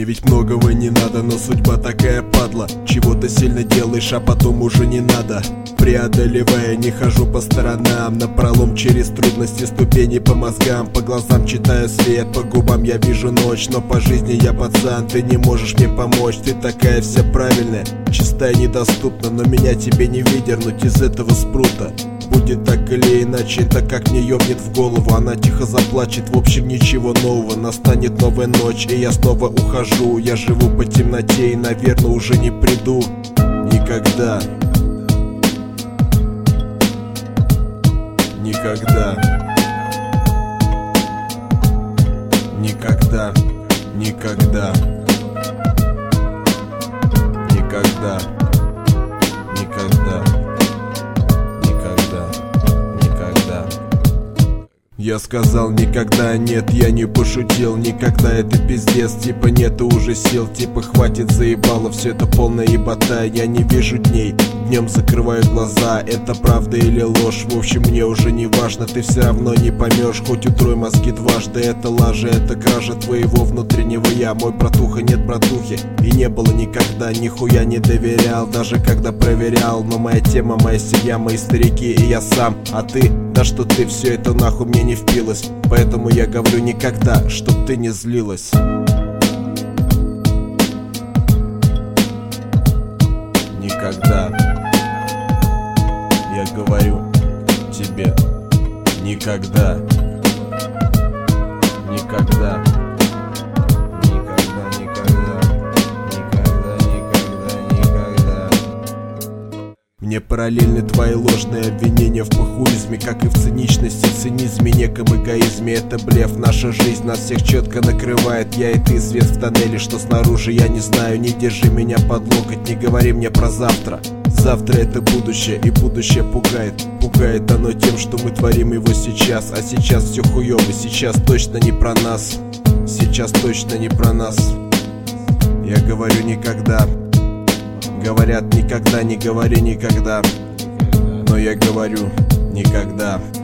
Мне ведь многого не надо, но судьба такая падла. Чего ты сильно делаешь, а потом уже не надо. Преодолевая, не хожу по сторонам, напролом через трудности, ступени по мозгам. По глазам читаю свет, по губам я вижу ночь. Но по жизни я пацан, ты не можешь мне помочь. Ты такая вся правильная, чистая, недоступна, но меня тебе не выдернуть из этого спрута. Будет так или иначе, это как мне ёбнет в голову. Она тихо заплачет, в общем ничего нового. Настанет новая ночь, и я снова ухожу. Я живу по темноте и, наверное, уже не приду никогда. Никогда. Никогда. Никогда. Никогда. Никогда. Я сказал никогда, нет, я не пошутил. Никогда, это пиздец, типа нету уже сил. Типа хватит, заебало, все это полная ебота. Я не вижу дней, днем закрываю глаза. Это правда или ложь, в общем мне уже не важно. Ты все равно не поймешь, хоть утрой мозги дважды. Это лажа, это кража твоего внутреннего я. Мой братуха, нет братухи, и не было никогда. Нихуя не доверял, даже когда проверял. Но моя тема, моя семья, мои старики и я сам. А ты, да что ты, все это нахуй мне не впилось. Поэтому я говорю никогда, чтоб ты не злилась. Никогда. Я говорю тебе никогда. Никогда. Мне параллельны твои ложные обвинения в похуизме, как и в циничности, цинизме, неком эгоизме. Это блеф, наша жизнь нас всех четко накрывает. Я и ты, свет в тоннеле, что снаружи я не знаю. Не держи меня под локоть, не говори мне про завтра. Завтра это будущее, и будущее пугает. Пугает оно тем, что мы творим его сейчас. А сейчас все хуёво, сейчас точно не про нас. Сейчас точно не про нас. Я говорю никогда. Говорят никогда, не говори никогда. Но я говорю никогда.